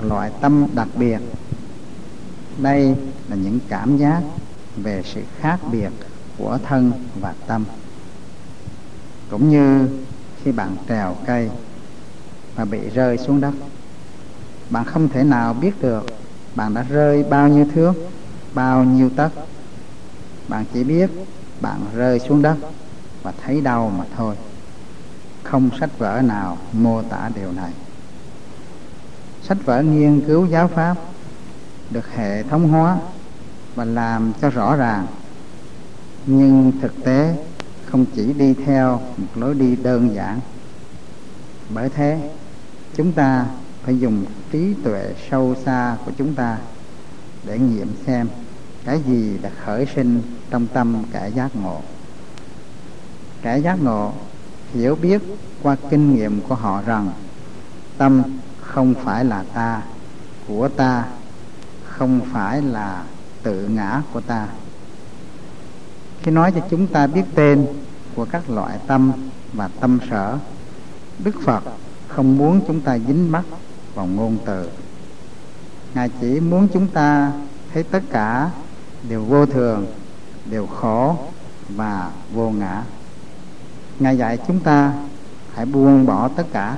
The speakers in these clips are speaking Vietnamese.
một loại tâm đặc biệt. Đây là những cảm giác về sự khác biệt của thân và tâm. Cũng như khi bạn trèo cây và bị rơi xuống đất, bạn không thể nào biết được bạn đã rơi bao nhiêu thước, bao nhiêu tấc. Bạn chỉ biết bạn rơi xuống đất và thấy đau mà thôi. Không sách vở nào mô tả điều này. Sách vở nghiên cứu giáo pháp được hệ thống hóa và làm cho rõ ràng, nhưng thực tế không chỉ đi theo một lối đi đơn giản. Bởi thế, chúng ta phải dùng trí tuệ sâu xa của chúng ta để nghiệm xem cái gì đã khởi sinh trong tâm kẻ giác ngộ. Kẻ giác ngộ hiểu biết qua kinh nghiệm của họ rằng tâm không phải là ta, của ta, không phải là tự ngã của ta. Khi nói cho chúng ta biết tên của các loại tâm và tâm sở, Đức Phật không muốn chúng ta dính mắc vào ngôn từ. Ngài chỉ muốn chúng ta thấy tất cả đều vô thường, đều khổ và vô ngã. Ngài dạy chúng ta hãy buông bỏ tất cả.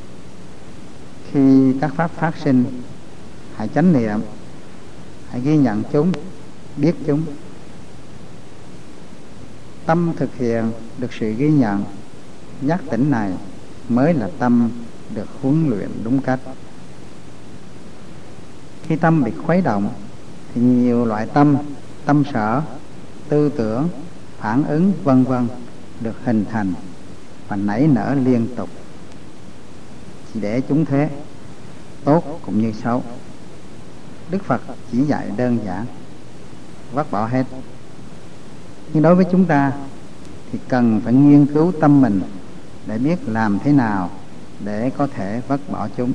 Khi các pháp phát sinh, hãy chánh niệm, hãy ghi nhận chúng, biết chúng. Tâm thực hiện được sự ghi nhận, giác tỉnh này mới là tâm được huấn luyện đúng cách. Khi tâm bị khuấy động thì nhiều loại tâm, tâm sở, tư tưởng, phản ứng vân vân được hình thành và nảy nở liên tục. Chỉ để chúng thế, tốt cũng như xấu. Đức Phật chỉ dạy đơn giản, vứt bỏ hết. Nhưng đối với chúng ta thì cần phải nghiên cứu tâm mình để biết làm thế nào để có thể vứt bỏ chúng.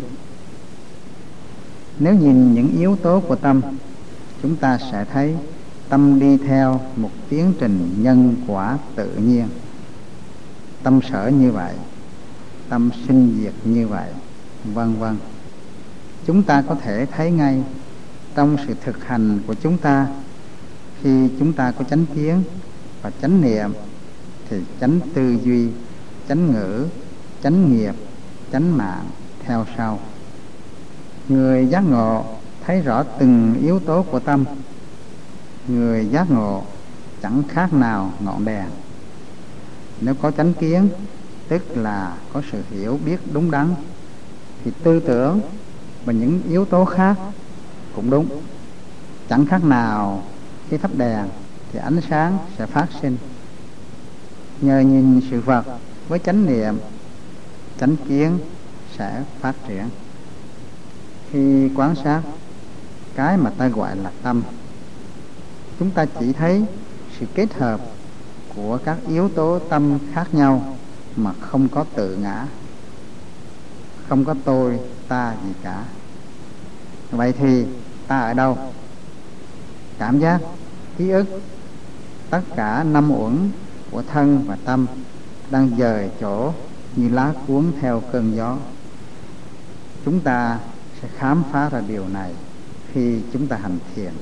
Nếu nhìn những yếu tố của tâm, chúng ta sẽ thấy tâm đi theo một tiến trình nhân quả tự nhiên. Tâm sở như vậy, tâm sinh diệt như vậy, vân vân. Chúng ta có thể thấy ngay trong sự thực hành của chúng ta. Khi chúng ta có chánh kiến và chánh niệm thì chánh tư duy, chánh ngữ, chánh nghiệp, chánh mạng theo sau. Người giác ngộ thấy rõ từng yếu tố của tâm. Người giác ngộ chẳng khác nào ngọn đèn. Nếu có chánh kiến, tức là có sự hiểu biết đúng đắn, thì tư tưởng và những yếu tố khác cũng đúng. Chẳng khác nào khi thắp đèn thì ánh sáng sẽ phát sinh. Nhờ nhìn sự vật với chánh niệm, chánh kiến sẽ phát triển. Khi quan sát cái mà ta gọi là tâm, chúng ta chỉ thấy sự kết hợp của các yếu tố tâm khác nhau mà không có tự ngã, không có tôi, ta gì cả. Vậy thì ta ở đâu? Cảm giác, ký ức, tất cả năm uẩn của thân và tâm đang dời chỗ như lá cuốn theo cơn gió. Chúng ta sẽ khám phá ra điều này khi chúng ta hành thiền.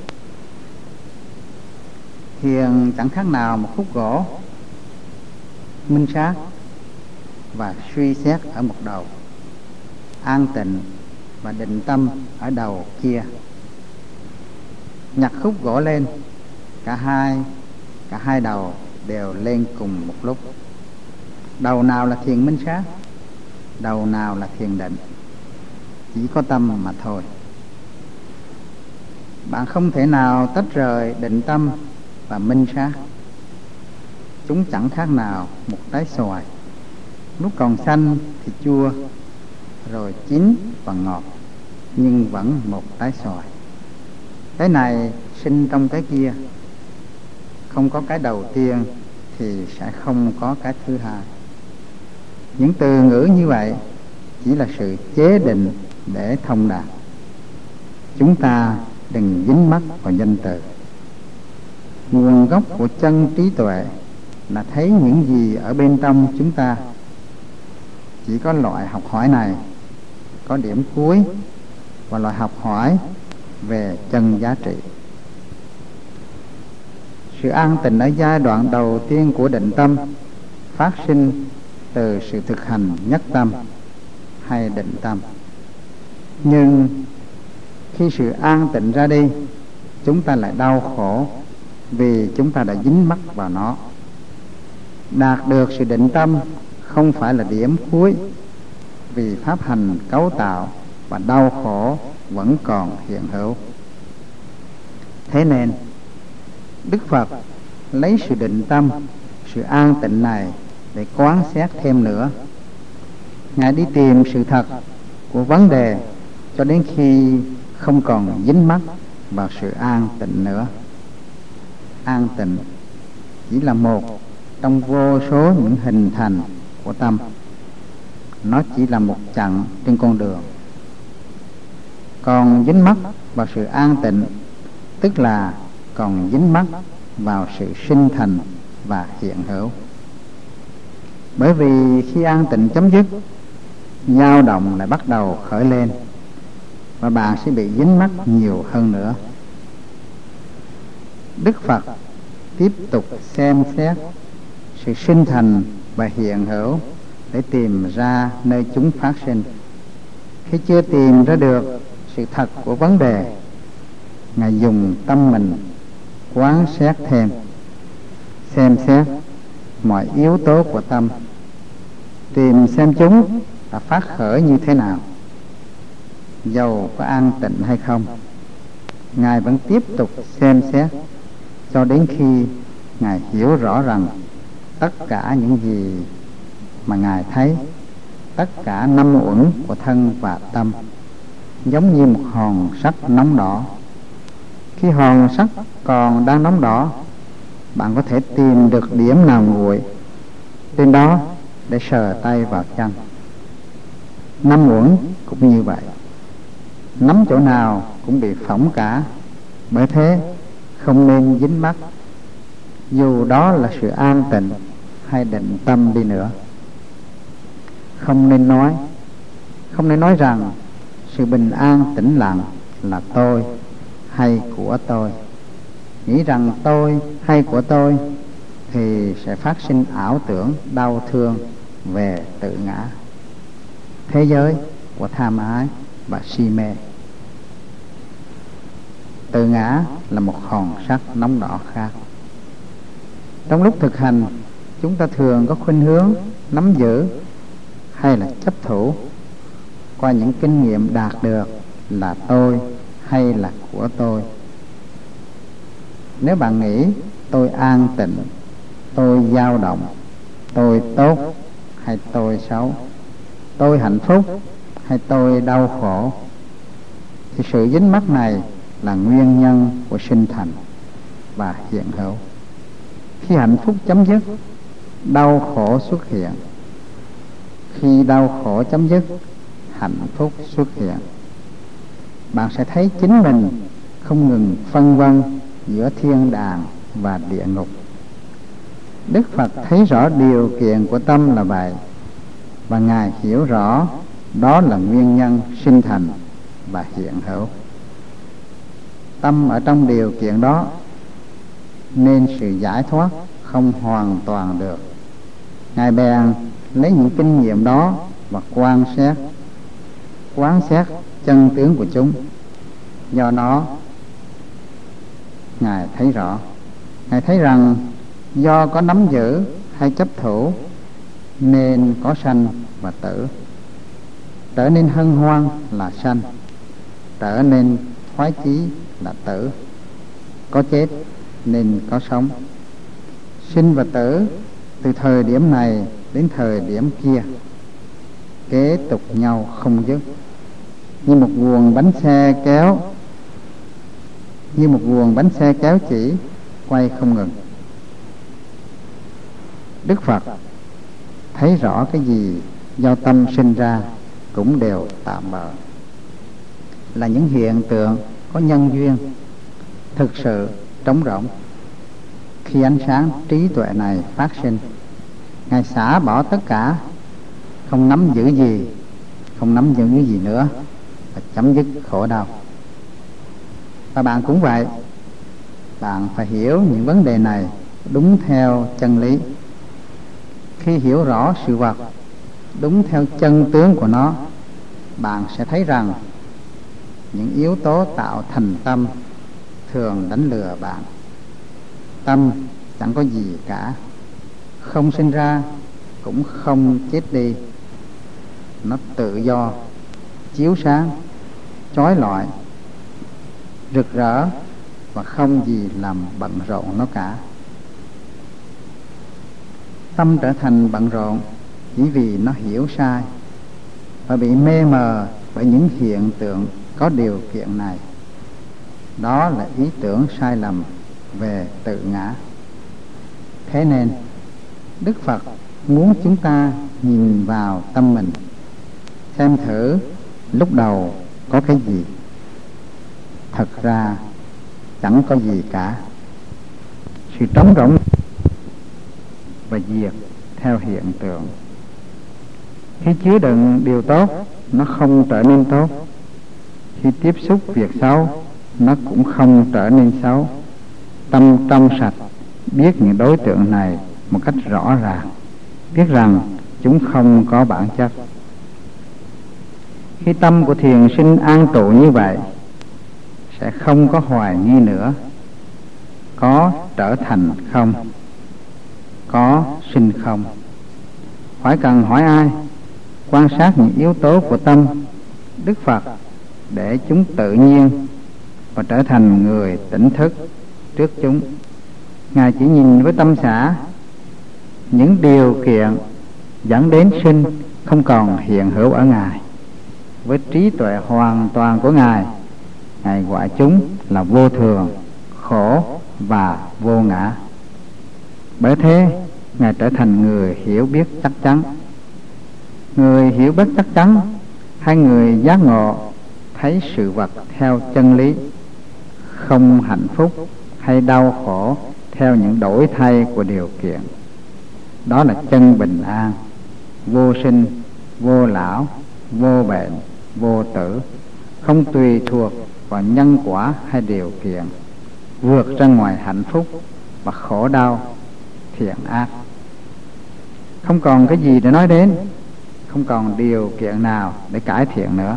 Thiền chẳng khác nào một khúc gỗ minh sát và suy xét ở một đầu, an tịnh và định tâm ở đầu kia. Nhặt khúc gỗ lên, cả hai đầu đều lên cùng một lúc. Đầu nào là thiền minh sát, đầu nào là thiền định? Chỉ có tâm mà thôi. Bạn không thể nào tách rời định tâm và minh sát. Chúng chẳng khác nào một trái xoài, lúc còn xanh thì chua, rồi chín và ngọt, nhưng vẫn một trái xoài. Cái này sinh trong cái kia, không có cái đầu tiên thì sẽ không có cái thứ hai. Những từ ngữ như vậy chỉ là sự chế định để thông đạt. Chúng ta đừng dính mắc vào danh từ. Nguồn gốc của chân trí tuệ là thấy những gì ở bên trong chúng ta. Chỉ có loại học hỏi này có điểm cuối và loại học hỏi về chân giá trị. Sự an tịnh ở giai đoạn đầu tiên của định tâm phát sinh từ sự thực hành nhất tâm hay định tâm. Nhưng khi sự an tịnh ra đi, chúng ta lại đau khổ vì chúng ta đã dính mắc vào nó. Đạt được sự định tâm không phải là điểm cuối, vì pháp hành cấu tạo và đau khổ vẫn còn hiện hữu. Thế nên Đức Phật lấy sự định tâm, sự an tịnh này để quán xét thêm nữa. Ngài đi tìm sự thật của vấn đề cho đến khi không còn dính mắc vào sự an tịnh nữa. An tịnh chỉ là một trong vô số những hình thành của tâm. Nó chỉ là một chặng trên con đường. Còn dính mắc vào sự an tịnh tức là còn dính mắc vào sự sinh thành và hiện hữu. Bởi vì khi an tịnh chấm dứt, dao động lại bắt đầu khởi lên, và bạn sẽ bị dính mắc nhiều hơn nữa. Đức Phật tiếp tục xem xét sự sinh thành và hiện hữu để tìm ra nơi chúng phát sinh. Khi chưa tìm ra được sự thật của vấn đề, Ngài dùng tâm mình quán xét thêm, xem xét mọi yếu tố của tâm, tìm xem chúng đã phát khởi như thế nào. Dầu có an tịnh hay không, Ngài vẫn tiếp tục xem xét cho đến khi Ngài hiểu rõ rằng tất cả những gì mà Ngài thấy, tất cả năm uẩn của thân và tâm, giống như một hòn sắt nóng đỏ. Khi hòn sắt còn đang nóng đỏ, bạn có thể tìm được điểm nào nguội trên đó để sờ tay vào chân. Năm uẩn cũng như vậy, nắm chỗ nào cũng bị phỏng cả. Bởi thế không nên dính mắc, dù đó là sự an tịnh hay định tâm đi nữa. Không nên nói rằng sự bình an tĩnh lặng là tôi hay của tôi. Nghĩ rằng tôi hay của tôi thì sẽ phát sinh ảo tưởng đau thương về tự ngã, thế giới của tham ái và si mê. Tự ngã là một hòn sắt nóng đỏ khác. Trong lúc thực hành, chúng ta thường có khuynh hướng nắm giữ hay là chấp thủ qua những kinh nghiệm đạt được là tôi hay là của tôi. Nếu bạn nghĩ tôi an tịnh, tôi dao động, tôi tốt hay tôi xấu, tôi hạnh phúc hay tôi đau khổ, thì sự dính mắc này là nguyên nhân của sinh thành và hiện hữu. Khi hạnh phúc chấm dứt, đau khổ xuất hiện. Khi đau khổ chấm dứt, hạnh phúc xuất hiện. Bạn sẽ thấy chính mình không ngừng phân vân giữa thiên đàng và địa ngục. Đức Phật thấy rõ điều kiện của tâm là vậy, và Ngài hiểu rõ đó là nguyên nhân sinh thành và hiện hữu. Tâm ở trong điều kiện đó nên sự giải thoát không hoàn toàn được. Ngài bèn lấy những kinh nghiệm đó và quán xét chân tướng của chúng. Do đó Ngài thấy rằng do có nắm giữ hay chấp thủ nên có sanh và tử. Trở nên hân hoan là sanh, trở nên thoái chí là tử. Có chết nên có sống. Sinh và tử từ thời điểm này đến thời điểm kia kế tục nhau không dứt, như một guồng bánh xe kéo chỉ quay không ngừng. Đức Phật thấy rõ cái gì do tâm sinh ra cũng đều tạm bợ, là những hiện tượng có nhân duyên, thực sự trống rỗng. Khi ánh sáng trí tuệ này phát sinh, Ngài xả bỏ tất cả, không nắm giữ gì nữa, và chấm dứt khổ đau. Và bạn cũng vậy, bạn phải hiểu những vấn đề này đúng theo chân lý. Khi hiểu rõ sự vật đúng theo chân tướng của nó, bạn sẽ thấy rằng những yếu tố tạo thành tâm thường đánh lừa bạn. Tâm chẳng có gì cả, không sinh ra cũng không chết đi. Nó tự do, chiếu sáng, chói lọi, rực rỡ và không gì làm bận rộn nó cả. Tâm trở thành bận rộn chỉ vì nó hiểu sai và bị mê mờ bởi những hiện tượng có điều kiện này. Đó là ý tưởng sai lầm về tự ngã. Thế nên Đức Phật muốn chúng ta nhìn vào tâm mình, xem thử lúc đầu có cái gì. Thật ra chẳng có gì cả. Sự trống rỗng và diệt theo hiện tượng. Khi chứa đựng điều tốt, nó không trở nên tốt. Khi tiếp xúc việc xấu, nó cũng không trở nên xấu. Tâm trong sạch biết những đối tượng này một cách rõ ràng, biết rằng chúng không có bản chất. Khi tâm của thiền sinh an trụ như vậy, sẽ không có hoài nghi nữa. Có trở thành không, có sinh không. Khỏi cần hỏi ai, quan sát những yếu tố của tâm Đức Phật để chúng tự nhiên và trở thành người tỉnh thức trước chúng. Ngài chỉ nhìn với tâm xã, những điều kiện dẫn đến sinh không còn hiện hữu ở Ngài. Với trí tuệ hoàn toàn của Ngài, Ngài gọi chúng là vô thường, khổ và vô ngã. Bởi thế Ngài trở thành người hiểu biết chắc chắn. Người hiểu biết chắc chắn hay người giác ngộ thấy sự vật theo chân lý, không hạnh phúc hay đau khổ theo những đổi thay của điều kiện. Đó là chân bình an, vô sinh, vô lão, vô bệnh, vô tử, không tùy thuộc vào nhân quả hay điều kiện, vượt ra ngoài hạnh phúc và khổ đau, thiện ác. Không còn cái gì để nói đến, không còn điều kiện nào để cải thiện nữa.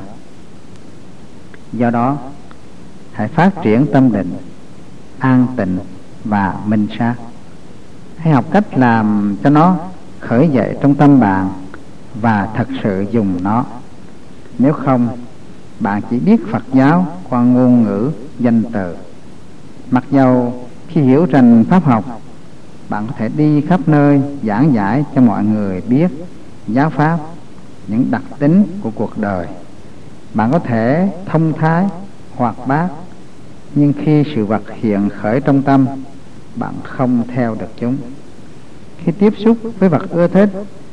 Do đó, hãy phát triển tâm định, an tịnh và minh sát. Hãy học cách làm cho nó khởi dậy trong tâm bạn và thật sự dùng nó. Nếu không, bạn chỉ biết Phật giáo qua ngôn ngữ, danh từ. Mặc dầu khi hiểu rành pháp học, bạn có thể đi khắp nơi giảng giải cho mọi người biết giáo pháp, những đặc tính của cuộc đời. Bạn có thể thông thái, hoạt bát, nhưng khi sự vật hiện khởi trong tâm, bạn không theo được chúng. Khi tiếp xúc với vật ưa thích,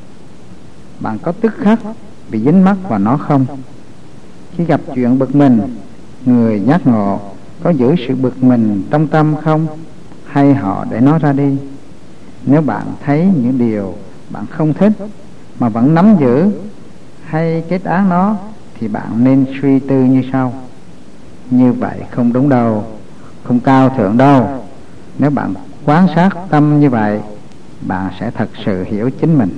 bạn có tức khắc bị dính mắc vào nó không? Khi gặp chuyện bực mình, người giác ngộ có giữ sự bực mình trong tâm không? Hay họ để nó ra đi? Nếu bạn thấy những điều bạn không thích mà vẫn nắm giữ hay kết án nó, thì bạn nên suy tư như sau: như vậy không đúng đâu, không cao thượng đâu. Nếu bạn quan sát tâm như vậy, bạn sẽ thật sự hiểu chính mình.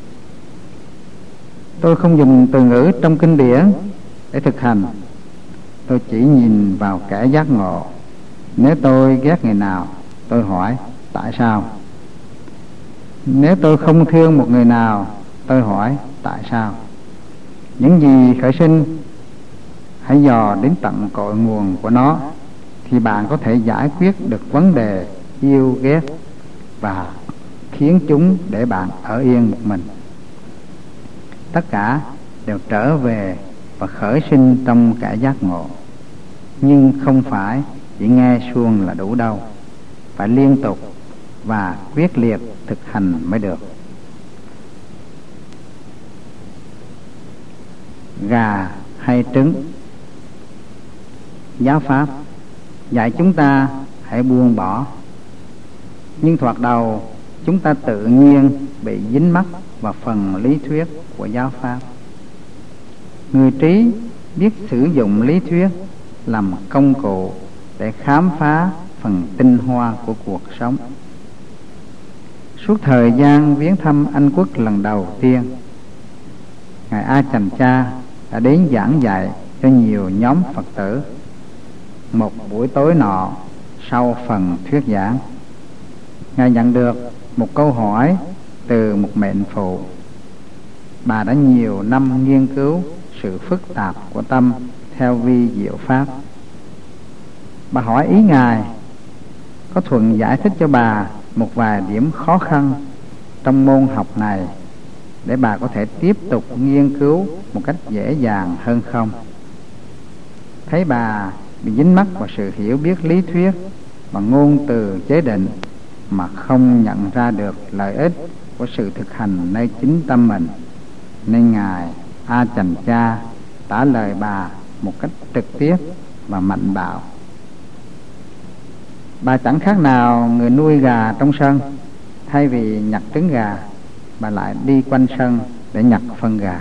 Tôi không dùng từ ngữ trong kinh điển để thực hành. Tôi chỉ nhìn vào kẻ giác ngộ. Nếu tôi ghét người nào, tôi hỏi tại sao. Nếu tôi không thương một người nào, tôi hỏi tại sao. Những gì khởi sinh, hãy dò đến tận cội nguồn của nó, thì bạn có thể giải quyết được vấn đề yêu ghét và khiến chúng để bạn ở yên một mình. Tất cả đều trở về và khởi sinh trong cả giác ngộ. Nhưng không phải chỉ nghe suông là đủ đâu, phải liên tục và quyết liệt thực hành mới được. Gà hay trứng? Giáo pháp dạy chúng ta hãy buông bỏ, nhưng thoạt đầu chúng ta tự nhiên bị dính mắc vào phần lý thuyết của giáo pháp. Người trí biết sử dụng lý thuyết làm công cụ để khám phá phần tinh hoa của cuộc sống. Suốt thời gian viếng thăm Anh Quốc lần đầu tiên, Ngài A Chành Cha đã đến giảng dạy cho nhiều nhóm Phật tử. Một buổi tối nọ, sau phần thuyết giảng, Ngài nhận được một câu hỏi từ một mệnh phụ. Bà đã nhiều năm nghiên cứu sự phức tạp của tâm theo vi diệu pháp. Bà hỏi ý Ngài có thuận giải thích cho bà một vài điểm khó khăn trong môn học này để bà có thể tiếp tục nghiên cứu một cách dễ dàng hơn không? Thấy bà bị dính mắc vào sự hiểu biết lý thuyết và ngôn từ chế định mà không nhận ra được lợi ích của sự thực hành nơi chính tâm mình, nên Ngài A Chành Cha trả lời bà một cách trực tiếp và mạnh bạo. Bà chẳng khác nào người nuôi gà trong sân. Thay vì nhặt trứng gà, bà lại đi quanh sân để nhặt phân gà.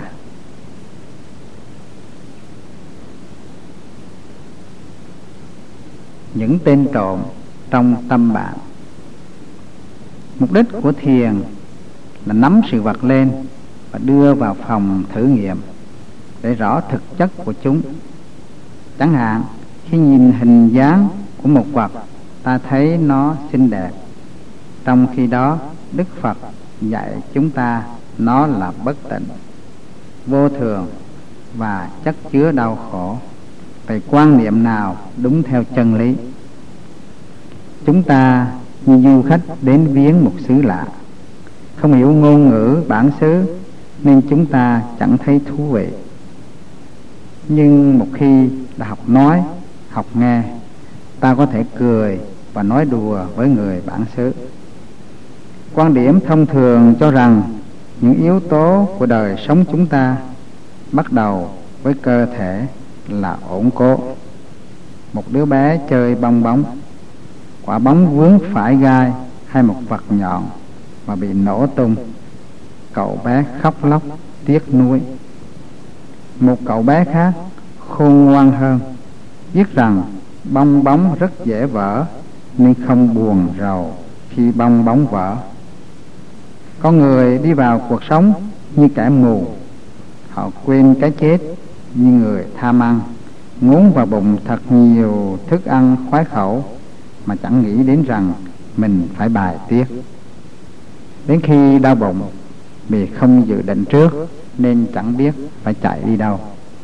Những tên trộm trong tâm bạn. Mục đích của thiền là nắm sự vật lên và đưa vào phòng thử nghiệm để rõ thực chất của chúng. Chẳng hạn, khi nhìn hình dáng của một vật, ta thấy nó xinh đẹp. Trong khi đó, Đức Phật dạy chúng ta nó là bất tịnh, vô thường và chất chứa đau khổ. Vậy quan niệm nào đúng theo chân lý? Chúng ta như du khách đến viếng một xứ lạ, không hiểu ngôn ngữ bản xứ nên chúng ta chẳng thấy thú vị. Nhưng một khi đã học nói, học nghe, ta có thể cười và nói đùa với người bản xứ. Quan điểm thông thường cho rằng những yếu tố của đời sống chúng ta bắt đầu với cơ thể là ổn cố. Một đứa bé chơi bong bóng, quả bóng vướng phải gai hay một vật nhọn mà bị nổ tung, cậu bé khóc lóc tiếc nuối. Một cậu bé khác khôn ngoan hơn biết rằng bong bóng rất dễ vỡ nên không buồn rầu khi bong bóng vỡ. Có người đi vào cuộc sống như kẻ mù, họ quên cái chết như người tham ăn, ngốn vào bụng thật nhiều thức ăn khoái khẩu mà chẳng nghĩ đến rằng mình phải bài tiết. Đến khi đau bụng vì không dự định trước nên chẳng biết phải chạy đi đâu.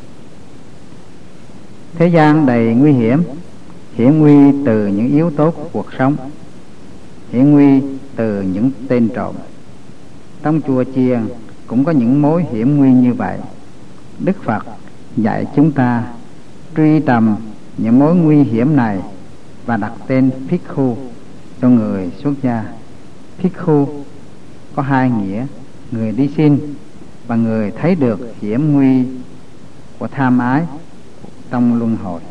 Thế gian đầy nguy hiểm, hiểm nguy từ những yếu tố của cuộc sống, hiểm nguy từ những tên trộm. Trong chùa chiền cũng có những mối hiểm nguy như vậy. Đức Phật dạy chúng ta truy tầm những mối nguy hiểm này và đặt tên Bhikkhu cho người xuất gia. Bhikkhu có hai nghĩa: người đi xin và người thấy được hiểm nguy của tham ái trong luân hồi.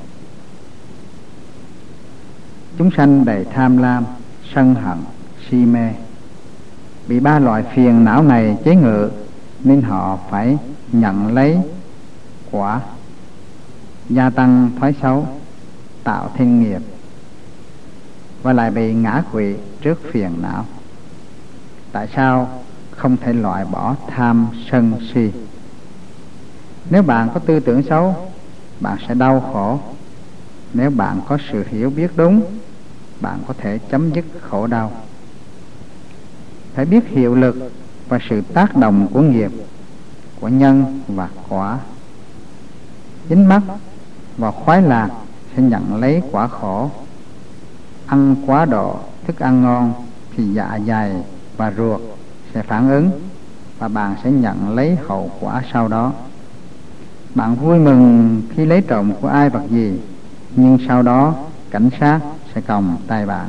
Chúng sanh đầy tham lam, sân hận, si mê, bị ba loại phiền não này chế ngự nên họ phải nhận lấy quả, gia tăng thói xấu, tạo thêm nghiệp và lại bị ngã quỵ trước phiền não. Tại sao không thể loại bỏ tham sân si? Nếu bạn có tư tưởng xấu, bạn sẽ đau khổ. Nếu bạn có sự hiểu biết đúng, bạn có thể chấm dứt khổ đau. Phải biết hiệu lực và sự tác động của nghiệp, của nhân và quả. Dính mắc vào khoái lạc sẽ nhận lấy quả khổ. Ăn quá độ thức ăn ngon thì dạ dày và ruột sẽ phản ứng và bạn sẽ nhận lấy hậu quả sau đó. Bạn vui mừng khi lấy trộm của ai vật gì, nhưng sau đó cảnh sát sẽ còng tay bạn.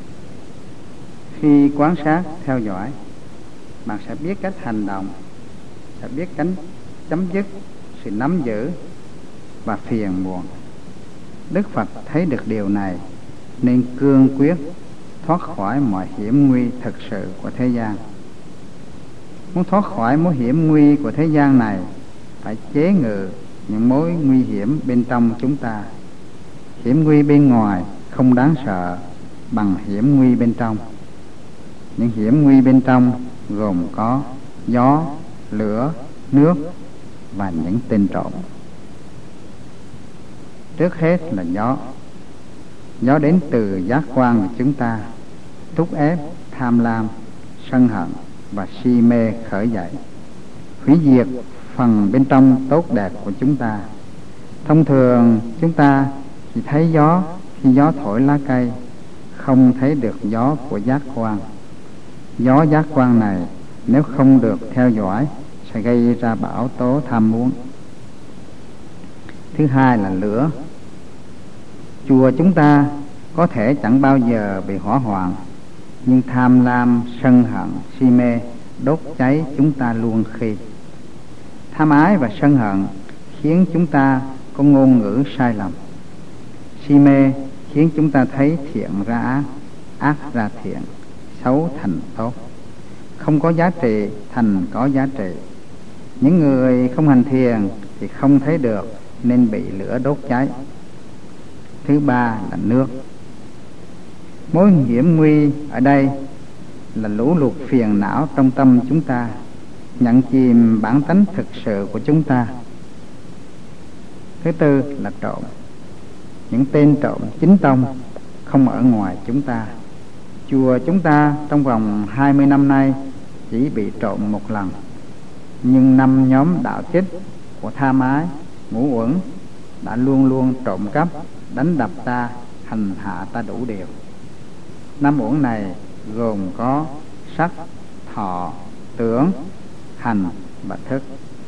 Khi quan sát, theo dõi, bạn sẽ biết cách hành động, sẽ biết cách chấm dứt sự nắm giữ và phiền muộn. Đức Phật thấy được điều này nên cương quyết thoát khỏi mọi hiểm nguy thực sự của thế gian. Muốn thoát khỏi mối hiểm nguy của thế gian này, phải chế ngự những mối nguy hiểm bên trong chúng ta. Hiểm nguy bên ngoài không đáng sợ bằng hiểm nguy bên trong. Những hiểm nguy bên trong gồm có gió, lửa, nước và những tên trộm. Trước hết là gió. Gió đến từ giác quan của chúng ta, thúc ép, tham lam, sân hận và si mê khởi dậy, hủy diệt phần bên trong tốt đẹp của chúng ta. Thông thường chúng ta chỉ thấy gió khi gió thổi lá cây, không thấy được gió của giác quan. Gió giác quan này nếu không được theo dõi sẽ gây ra bão tố tham muốn. Thứ hai là lửa. Chùa chúng ta có thể chẳng bao giờ bị hỏa hoạn, nhưng tham lam, sân hận, si mê đốt cháy chúng ta luôn khi. Tham ái và sân hận khiến chúng ta có ngôn ngữ sai lầm. Si mê khiến chúng ta thấy thiện ra ác, ác ra thiện, xấu thành tốt, không có giá trị thành có giá trị. Những người không hành thiền thì không thấy được nên bị lửa đốt cháy. Thứ ba là nước. Mối hiểm nguy ở đây là lũ lụt phiền não trong tâm chúng ta, nhận chìm bản tánh thực sự của chúng ta. Thứ tư là trộm. Những tên trộm chính tông không ở ngoài chúng ta. Chùa chúng ta trong vòng 20 năm nay chỉ bị trộm một lần, nhưng 5 nhóm đạo trích của tha mái, ngũ uẩn đã luôn luôn trộm cắp, đánh đập ta, hành hạ ta đủ điều. 5 uẩn này gồm có sắc, thọ, tưởng, hành và thức.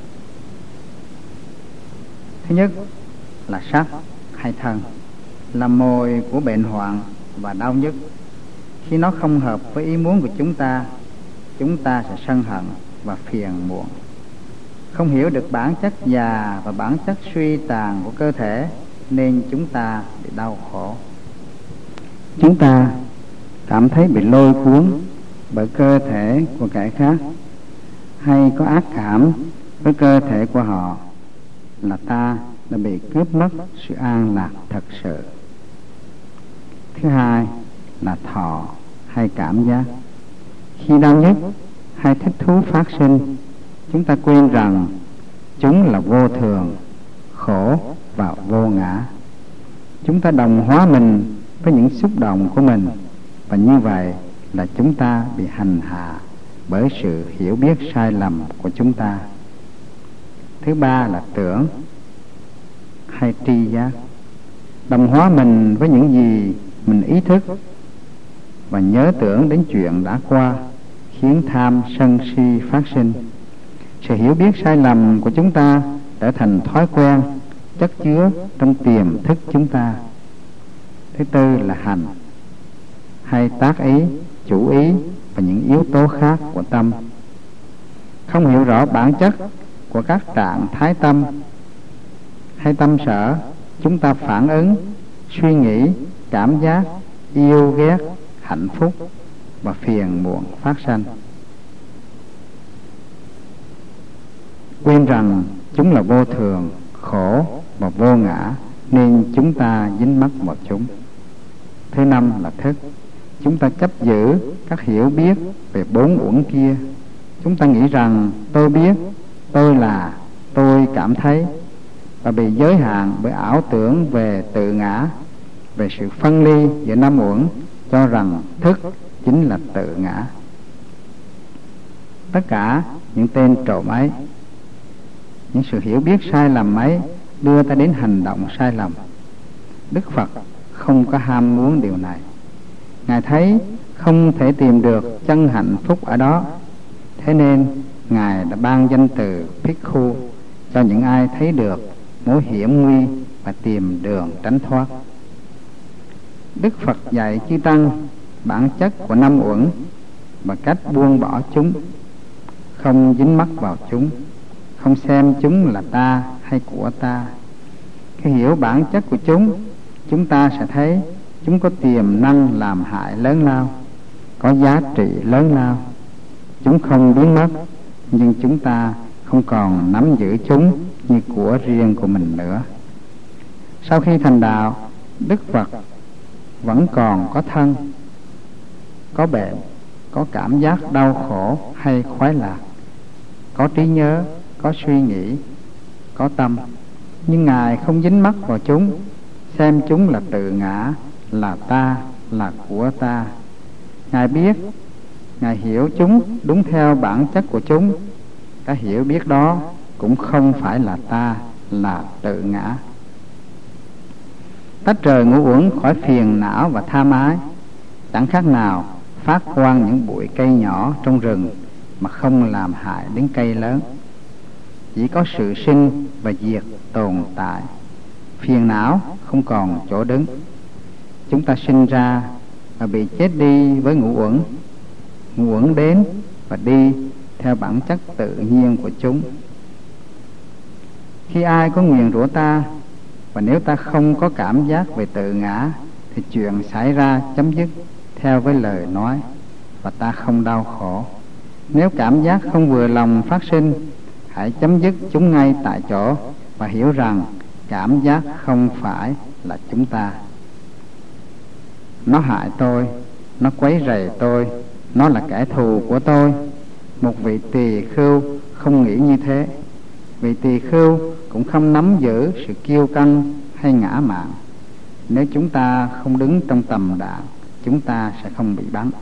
Thứ nhất là sắc hay thân, là mồi của bệnh hoạn và đau nhức. Khi nó không hợp với ý muốn của chúng ta sẽ sân hận và phiền muộn. Không hiểu được bản chất già và bản chất suy tàn của cơ thể nên chúng ta bị đau khổ. Chúng ta cảm thấy bị lôi cuốn bởi cơ thể của kẻ khác, hay có ác cảm với cơ thể của họ, là ta đã bị cướp mất sự an lạc thật sự. Thứ hai là thọ hay cảm giác. Khi đau nhức hay thích thú phát sinh, chúng ta quên rằng chúng là vô thường, khổ và vô ngã. Chúng ta đồng hóa mình với những xúc động của mình, và như vậy là chúng ta bị hành hạ bởi sự hiểu biết sai lầm của chúng ta. Thứ ba là tưởng hay tri giác. Đồng hóa mình với những gì mình ý thức và nhớ tưởng đến chuyện đã qua, khiến tham sân si phát sinh. Sự hiểu biết sai lầm của chúng ta trở thành thói quen chất chứa trong tiềm thức chúng ta. Thứ tư là hành hay tác ý, chủ ý và những yếu tố khác của tâm. Không hiểu rõ bản chất của các trạng thái tâm hay tâm sở, chúng ta phản ứng, suy nghĩ, cảm giác, yêu ghét, hạnh phúc và phiền muộn phát sanh. Quên rằng chúng là vô thường, khổ và vô ngã nên chúng ta dính mắc vào chúng. Thứ năm là thức. Chúng ta chấp giữ các hiểu biết về 4 uẩn kia. Chúng ta nghĩ rằng tôi biết, tôi là, tôi cảm thấy, và bị giới hạn bởi ảo tưởng về tự ngã, về sự phân ly giữa 5 uẩn, cho rằng thức chính là tự ngã. Tất cả những tên trộm ấy, những sự hiểu biết sai lầm ấy đưa ta đến hành động sai lầm. Đức Phật không có ham muốn điều này. Ngài thấy không thể tìm được chân hạnh phúc ở đó, thế nên Ngài đã ban danh từ Bhikkhu cho những ai thấy được mối hiểm nguy và tìm đường tránh thoát. Đức Phật dạy chư tăng bản chất của 5 uẩn và cách buông bỏ chúng, không dính mắc vào chúng, không xem chúng là ta hay của ta. Khi hiểu bản chất của chúng ta sẽ thấy chúng có tiềm năng làm hại lớn lao, có giá trị lớn lao. Chúng không biến mất, nhưng chúng ta không còn nắm giữ chúng như của riêng của mình nữa. Sau khi thành đạo, Đức Phật vẫn còn có thân, có bệnh, có cảm giác đau khổ hay khoái lạc, có trí nhớ, có suy nghĩ, có tâm, nhưng Ngài không dính mắc vào chúng, xem chúng là tự ngã, là ta, là của ta. Ngài biết, Ngài hiểu chúng đúng theo bản chất của chúng. Cái hiểu biết đó cũng không phải là ta, là tự ngã. Tách rời ngũ uẩn khỏi phiền não và tham ái, chẳng khác nào phát quang những bụi cây nhỏ trong rừng mà không làm hại đến cây lớn. Chỉ có sự sinh và diệt tồn tại, phiền não không còn chỗ đứng. Chúng ta sinh ra và bị chết đi với ngũ uẩn. Ngũ uẩn đến và đi theo bản chất tự nhiên của chúng. Khi ai có nguyền rủa ta, và nếu ta không có cảm giác về tự ngã, thì chuyện xảy ra chấm dứt theo với lời nói, và ta không đau khổ. Nếu cảm giác không vừa lòng phát sinh, hãy chấm dứt chúng ngay tại chỗ và hiểu rằng cảm giác không phải là chúng ta. Nó hại tôi, nó quấy rầy tôi, nó là kẻ thù của tôi. Một vị tỳ khưu không nghĩ như thế. Vị tỳ khưu cũng không nắm giữ sự kiêu căng hay ngã mạn. Nếu chúng ta không đứng trong tầm đạn, chúng ta sẽ không bị bắn.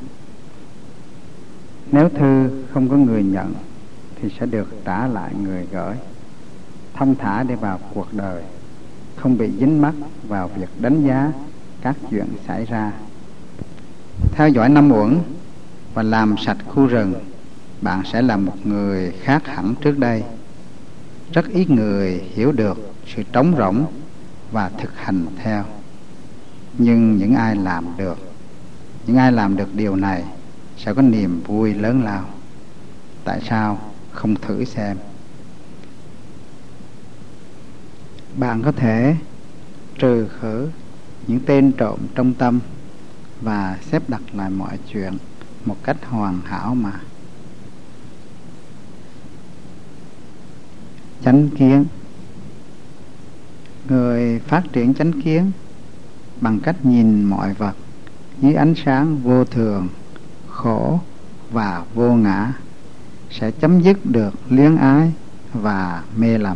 Nếu thư không có người nhận thì sẽ được trả lại người gửi. Thông thả để vào cuộc đời, không bị dính mắc vào việc đánh giá các chuyện xảy ra. Theo dõi năm uẩn và làm sạch khu rừng, bạn sẽ là một người khác hẳn trước đây. Rất ít người hiểu được sự trống rỗng và thực hành theo. Nhưng những ai làm được điều này sẽ có niềm vui lớn lao. Tại sao không thử xem? Bạn có thể trừ khử những tên trộm trong tâm và xếp đặt lại mọi chuyện một cách hoàn hảo mà. Chánh kiến. Người phát triển chánh kiến bằng cách nhìn mọi vật dưới ánh sáng vô thường, khổ và vô ngã sẽ chấm dứt được luyến ái và mê lầm.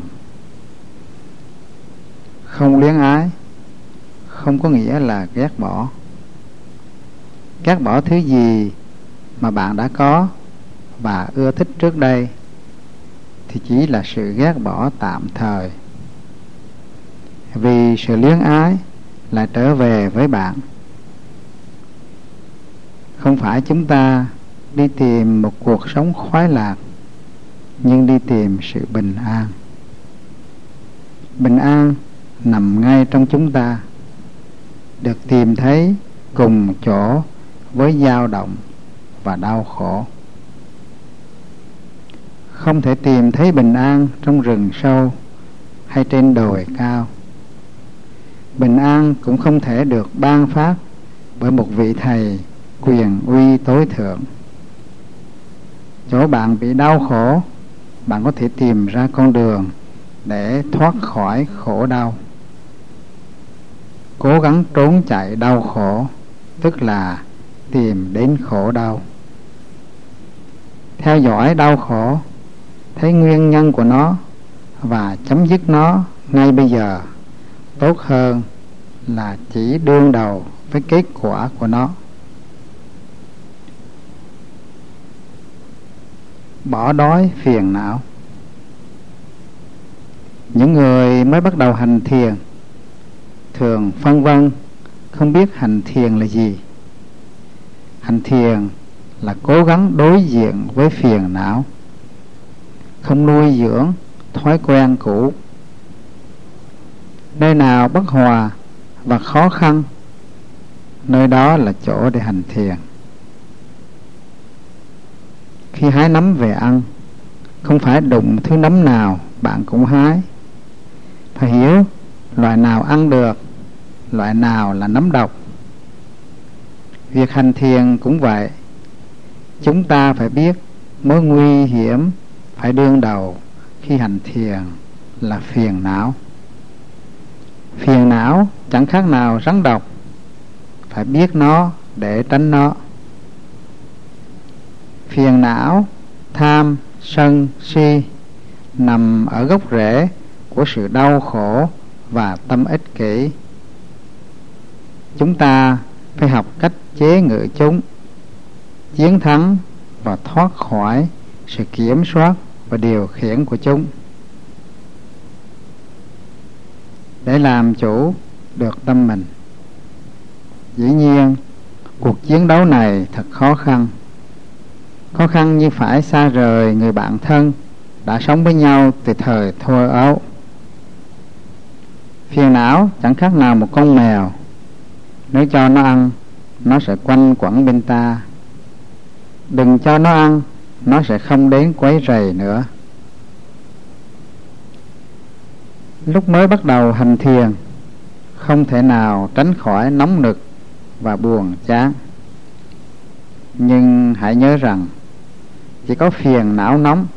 Không luyến ái không có nghĩa là ghét bỏ. Ghét bỏ thứ gì mà bạn đã có và ưa thích trước đây thì chỉ là sự ghét bỏ tạm thời, vì sự luyến ái lại trở về với bạn. Không phải chúng ta đi tìm một cuộc sống khoái lạc, nhưng đi tìm sự bình an. Bình an nằm ngay trong chúng ta, được tìm thấy cùng chỗ với dao động và đau khổ. Không thể tìm thấy bình an trong rừng sâu hay trên đồi cao. Bình an cũng không thể được ban phát bởi một vị thầy quyền uy tối thượng. Chỗ bạn bị đau khổ, bạn có thể tìm ra con đường để thoát khỏi khổ đau. Cố gắng trốn chạy đau khổ, tức là tìm đến khổ đau. Theo dõi đau khổ, thấy nguyên nhân của nó và chấm dứt nó ngay bây giờ, tốt hơn là chỉ đương đầu với kết quả của nó. Bỏ đói phiền não. Những người mới bắt đầu hành thiền thường phân vân, không biết hành thiền là gì. Hành thiền là cố gắng đối diện với phiền não, không nuôi dưỡng thói quen cũ. Nơi nào bất hòa và khó khăn, nơi đó là chỗ để hành thiền. Khi hái nấm về ăn, không phải đụng thứ nấm nào bạn cũng hái. Phải hiểu loại nào ăn được, loại nào là nấm độc. Việc hành thiền cũng vậy. Chúng ta phải biết mối nguy hiểm phải đương đầu khi hành thiền là phiền não. Phiền não chẳng khác nào rắn độc, phải biết nó để tránh nó. Phiền não, tham, sân, si nằm ở gốc rễ của sự đau khổ và tâm ích kỷ. Chúng ta phải học cách chế ngự chúng, chiến thắng và thoát khỏi sự kiểm soát và điều khiển của chúng. Để làm chủ được tâm mình, dĩ nhiên cuộc chiến đấu này thật khó khăn. Khó khăn như phải xa rời người bạn thân đã sống với nhau từ thời thơ ấu. Phiền não chẳng khác nào một con mèo, nếu cho nó ăn, nó sẽ quanh quẩn bên ta. Đừng cho nó ăn, nó sẽ không đến quấy rầy nữa. Lúc mới bắt đầu hành thiền, không thể nào tránh khỏi nóng nực và buồn chán. Nhưng hãy nhớ rằng chỉ có phiền não nóng.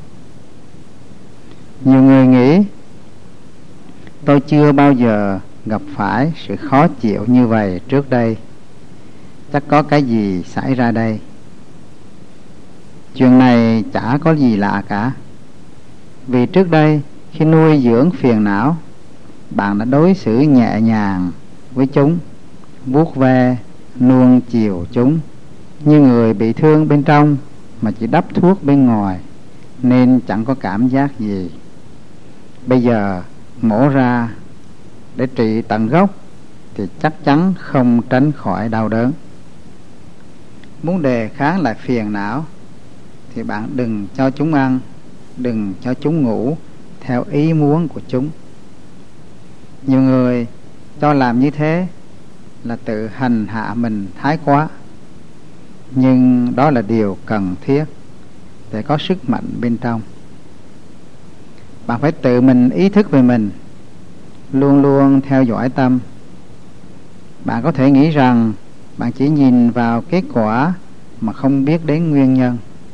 Nhiều người nghĩ tôi chưa bao giờ gặp phải sự khó chịu như vậy trước đây, chắc có cái gì xảy ra đây. Chuyện này chả có gì lạ cả, vì trước đây khi nuôi dưỡng phiền não, bạn đã đối xử nhẹ nhàng với chúng, vuốt ve, nuông chiều chúng như người bị thương bên trong mà chỉ đắp thuốc bên ngoài, nên chẳng có cảm giác gì. Bây giờ mổ ra để trị tận gốc thì chắc chắn không tránh khỏi đau đớn. Muốn đề kháng lại phiền não thì bạn đừng cho chúng ăn, đừng cho chúng ngủ theo ý muốn của chúng. Nhiều người cho làm như thế là tự hành hạ mình thái quá, nhưng đó là điều cần thiết để có sức mạnh bên trong. Bạn phải tự mình ý thức về mình, luôn luôn theo dõi tâm. Bạn có thể nghĩ rằng bạn chỉ nhìn vào kết quả mà không biết đến nguyên nhân.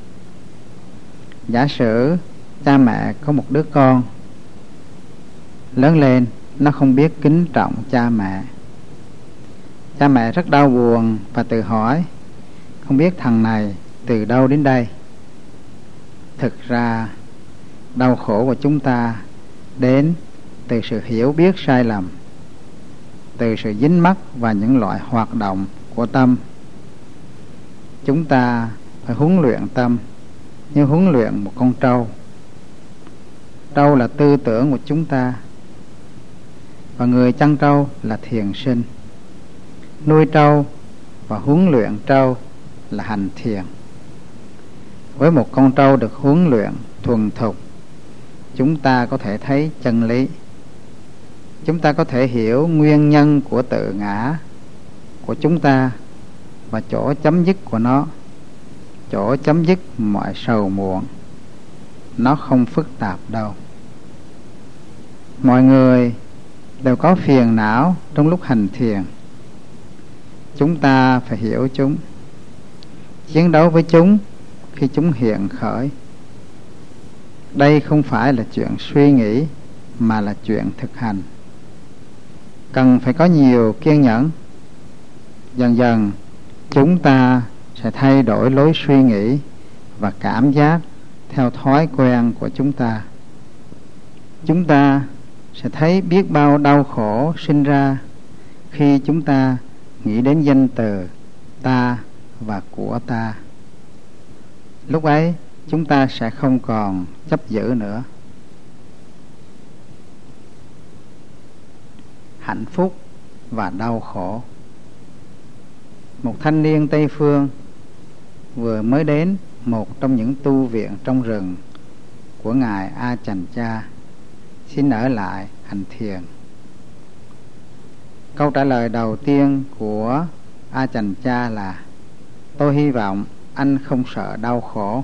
Giả sử cha mẹ có một đứa con, lớn lên nó không biết kính trọng cha mẹ. Cha mẹ rất đau buồn và tự hỏi, không biết thằng này từ đâu đến đây. Thực ra đau khổ của chúng ta đến từ sự hiểu biết sai lầm, từ sự dính mắc vào những loại hoạt động của tâm. Chúng ta phải huấn luyện tâm như huấn luyện một con trâu. Trâu là tư tưởng của chúng ta, và người chăn trâu là thiền sinh. Nuôi trâu và huấn luyện trâu là hành thiền. Với một con trâu được huấn luyện thuần thục, chúng ta có thể thấy chân lý. Chúng ta có thể hiểu nguyên nhân của tự ngã của chúng ta và chỗ chấm dứt của nó, chỗ chấm dứt mọi sầu muộn. Nó không phức tạp đâu. Mọi người đều có phiền não trong lúc hành thiền. Chúng ta phải hiểu chúng, chiến đấu với chúng khi chúng hiện khởi. Đây không phải là chuyện suy nghĩ mà là chuyện thực hành. Cần phải có nhiều kiên nhẫn. Dần dần chúng ta sẽ thay đổi lối suy nghĩ và cảm giác theo thói quen của chúng ta. Chúng ta sẽ thấy biết bao đau khổ sinh ra khi chúng ta nghĩ đến danh từ ta và của ta. Lúc ấy chúng ta sẽ không còn chấp giữ nữa. Hạnh phúc và đau khổ. Một thanh niên Tây Phương vừa mới đến một trong những tu viện trong rừng của Ngài A Chành Cha, xin ở lại hành thiền. Câu trả lời đầu tiên của A Chành Cha là: tôi hy vọng anh không sợ đau khổ.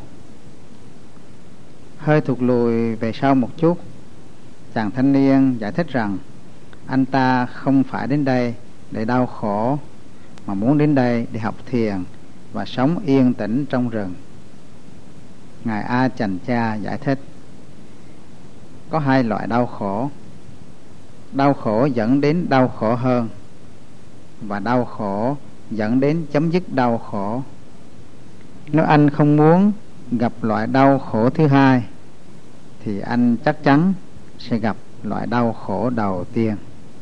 Hơi thụt lùi về sau một chút, chàng thanh niên giải thích rằng anh ta không phải đến đây để đau khổ, mà muốn đến đây để học thiền và sống yên tĩnh trong rừng. Ngài A Chành Cha giải thích: có hai loại đau khổ. Đau khổ dẫn đến đau khổ hơn, và đau khổ dẫn đến chấm dứt đau khổ. Nếu anh không muốn gặp loại đau khổ thứ hai, thì anh chắc chắn sẽ gặp loại đau khổ đầu tiên.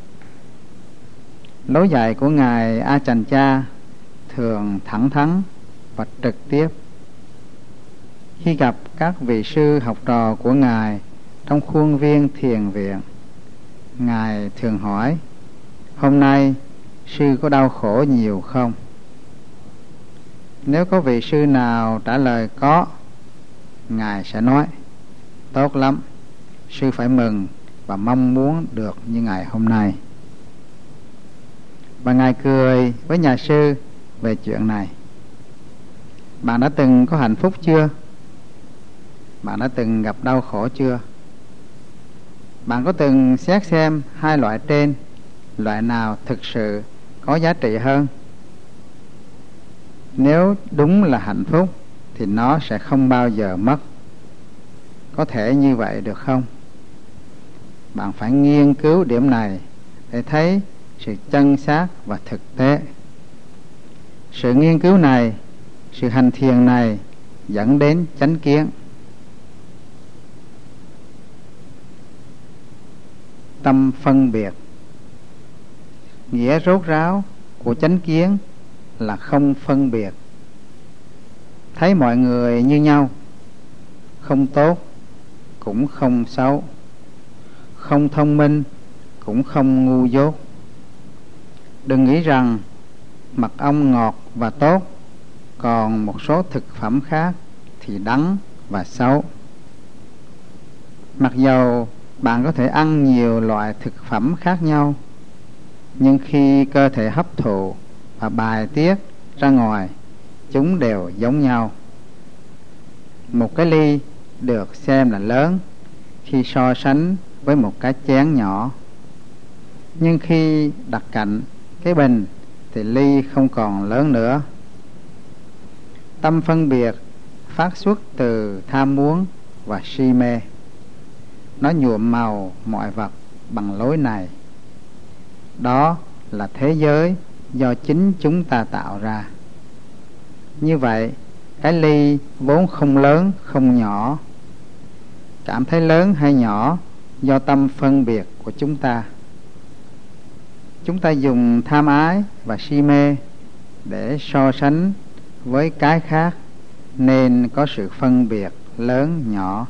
Lối dạy của Ngài A Chành Cha thường thẳng thắn và trực tiếp. Khi gặp các vị sư học trò của Ngài trong khuôn viên thiền viện, Ngài thường hỏi: hôm nay sư có đau khổ nhiều không? Nếu có vị sư nào trả lời có, Ngài sẽ nói: tốt lắm, sư phải mừng và mong muốn được như ngày hôm nay. Và Ngài cười với nhà sư về chuyện này. Bạn đã từng có hạnh phúc chưa? Bạn đã từng gặp đau khổ chưa? Bạn có từng xét xem hai loại trên, loại nào thực sự có giá trị hơn? Nếu đúng là hạnh phúc thì nó sẽ không bao giờ mất. Có thể như vậy được không? Bạn phải nghiên cứu điểm này để thấy sự chân xác và thực tế. Sự nghiên cứu này, sự hành thiền này dẫn đến chánh kiến. Tâm phân biệt. Nghĩa rốt ráo của chánh kiến là không phân biệt. Thấy mọi người như nhau, không tốt cũng không xấu, không thông minh cũng không ngu dốt. Đừng nghĩ rằng mật ong ngọt và tốt, còn một số thực phẩm khác thì đắng và xấu. Mặc dầu bạn có thể ăn nhiều loại thực phẩm khác nhau, nhưng khi cơ thể hấp thụ và bài tiết ra ngoài, chúng đều giống nhau. Một cái ly được xem là lớn khi so sánh với một cái chén nhỏ, nhưng khi đặt cạnh cái bình thì ly không còn lớn nữa. Tâm phân biệt phát xuất từ tham muốn và si mê. Nó nhuộm màu mọi vật bằng lối này. Đó là thế giới do chính chúng ta tạo ra. Như vậy, cái ly vốn không lớn không nhỏ, cảm thấy lớn hay nhỏ do tâm phân biệt của chúng ta. Chúng ta dùng tham ái và si mê để so sánh với cái khác, nên có sự phân biệt lớn nhỏ.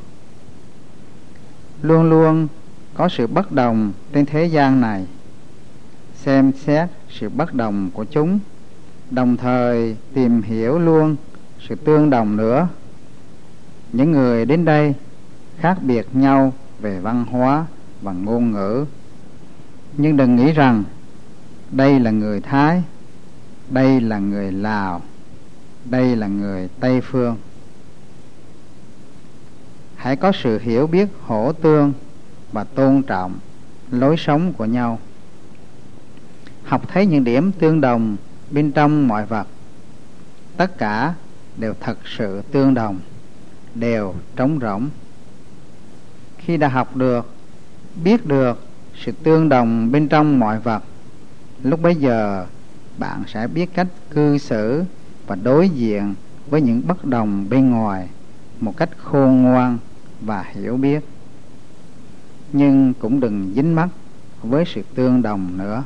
Luôn luôn có sự bất đồng trên thế gian này. Xem xét sự bất đồng của chúng, đồng thời tìm hiểu luôn sự tương đồng nữa. Những người đến đây khác biệt nhau về văn hóa và ngôn ngữ, nhưng đừng nghĩ rằng đây là người Thái, đây là người Lào, đây là người Tây Phương. Hãy có sự hiểu biết hỗ tương và tôn trọng lối sống của nhau. Học thấy những điểm tương đồng bên trong mọi vật. Tất cả đều thật sự tương đồng, đều trống rỗng. Khi đã học được, biết được sự tương đồng bên trong mọi vật, lúc bấy giờ bạn sẽ biết cách cư xử và đối diện với những bất đồng bên ngoài một cách khôn ngoan và hiểu biết. Nhưng cũng đừng dính mắc với sự tương đồng nữa.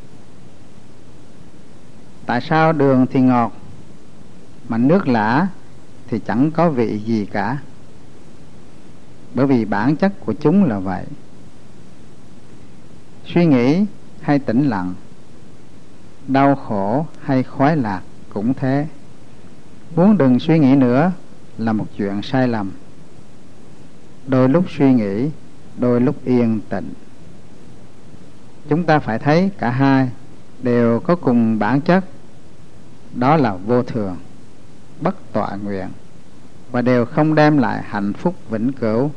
Tại sao đường thì ngọt mà nước lã thì chẳng có vị gì cả? Bởi vì bản chất của chúng là vậy. Suy nghĩ hay tĩnh lặng, đau khổ hay khoái lạc cũng thế. Muốn đừng suy nghĩ nữa là một chuyện sai lầm. Đôi lúc suy nghĩ, đôi lúc yên tĩnh. Chúng ta phải thấy cả hai đều có cùng bản chất, đó là vô thường, bất tọa nguyện, và đều không đem lại hạnh phúc vĩnh cửu.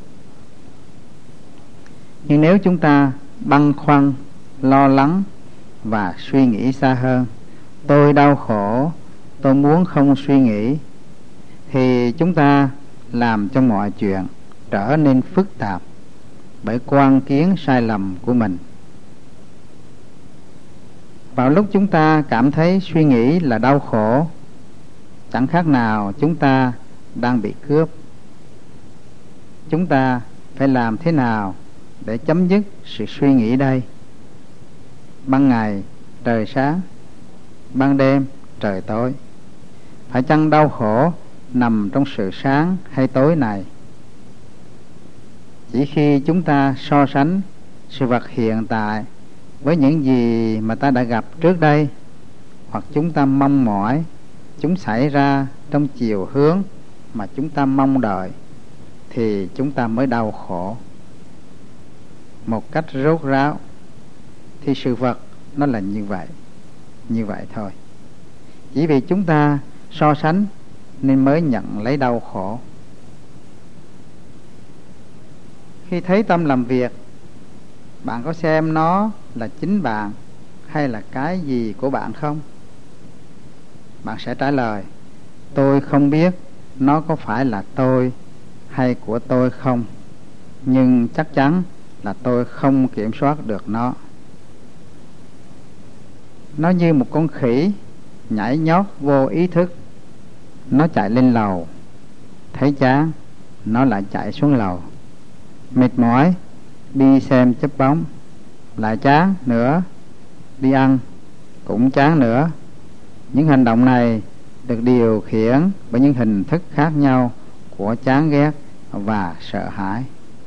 Nhưng nếu chúng ta băn khoăn, lo lắng và suy nghĩ xa hơn, tôi đau khổ, tôi muốn không suy nghĩ, thì chúng ta làm cho mọi chuyện trở nên phức tạp bởi quan kiến sai lầm của mình. Vào lúc chúng ta cảm thấy suy nghĩ là đau khổ, chẳng khác nào chúng ta đang bị cướp. Chúng ta phải làm thế nào để chấm dứt sự suy nghĩ đây? Ban ngày trời sáng, ban đêm trời tối. Phải chăng đau khổ nằm trong sự sáng hay tối này? Chỉ khi chúng ta so sánh sự vật hiện tại với những gì mà ta đã gặp trước đây, hoặc chúng ta mong mỏi chúng xảy ra trong chiều hướng mà chúng ta mong đợi, thì chúng ta mới đau khổ. Một cách rốt ráo thì sự vật nó là như vậy thôi. Chỉ vì chúng ta so sánh nên mới nhận lấy đau khổ. Khi thấy tâm làm việc, bạn có xem nó là chính bạn hay là cái gì của bạn không? Bạn sẽ trả lời: tôi không biết nó có phải là tôi hay của tôi không, nhưng chắc chắn là tôi không kiểm soát được nó. Nó như một con khỉ nhảy nhót vô ý thức. Nó chạy lên lầu, thấy chán, nó lại chạy xuống lầu. Mệt mỏi, đi xem chớp bóng, lại chán nữa, đi ăn, cũng chán nữa. Những hành động này được điều khiển bởi những hình thức khác nhau của chán ghét và sợ hãi.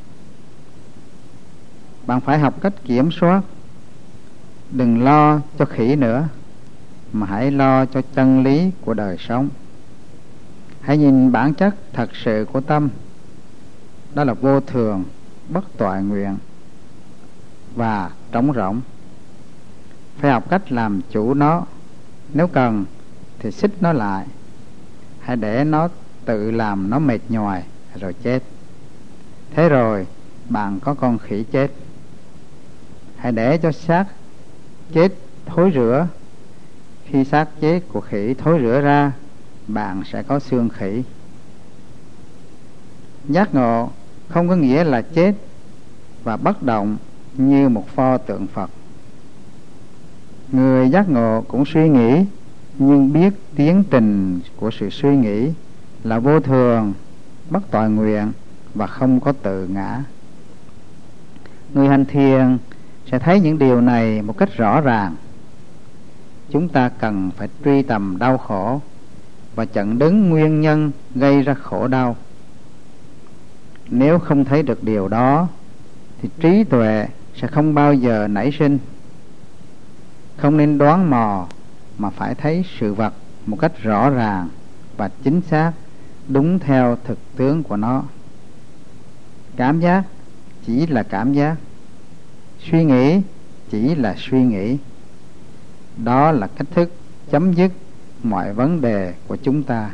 Bạn phải học cách kiểm soát. Đừng lo cho khỉ nữa, mà hãy lo cho chân lý của đời sống. Hãy nhìn bản chất thật sự của tâm, đó là vô thường, bất toại nguyện và trống rỗng. Phải học cách làm chủ nó. Nếu cần thì xích nó lại. Hãy để nó tự làm nó mệt nhoài rồi chết. Thế rồi bạn có con khỉ chết. Hãy để cho xác chết thối rữa. Khi xác chết của khỉ thối rữa ra, bạn sẽ có xương khỉ. Giác ngộ không có nghĩa là chết và bất động như một pho tượng Phật. Người giác ngộ cũng suy nghĩ, nhưng biết tiến trình của sự suy nghĩ là vô thường, bất toại nguyện và không có tự ngã. Người hành thiền sẽ thấy những điều này một cách rõ ràng. Chúng ta cần phải truy tầm đau khổ và chặn đứng nguyên nhân gây ra khổ đau. Nếu không thấy được điều đó thì trí tuệ sẽ không bao giờ nảy sinh. Không nên đoán mò, mà phải thấy sự vật một cách rõ ràng và chính xác, đúng theo thực tướng của nó. Cảm giác chỉ là cảm giác, suy nghĩ chỉ là suy nghĩ. Đó là cách thức chấm dứt mọi vấn đề của chúng ta.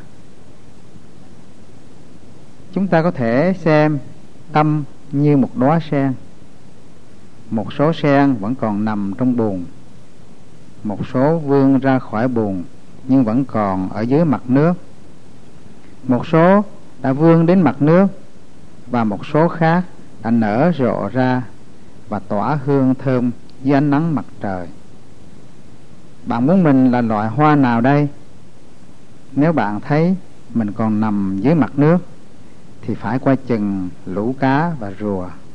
Chúng ta có thể xem tâm như một đóa sen. Một số sen vẫn còn nằm trong bùn, một số vươn ra khỏi bùn nhưng vẫn còn ở dưới mặt nước. Một số đã vươn đến mặt nước, và một số khác đã nở rộ ra và tỏa hương thơm dưới ánh nắng mặt trời. Bạn muốn mình là loại hoa nào đây? Nếu bạn thấy mình còn nằm dưới mặt nước thì phải coi chừng lũ cá và rùa.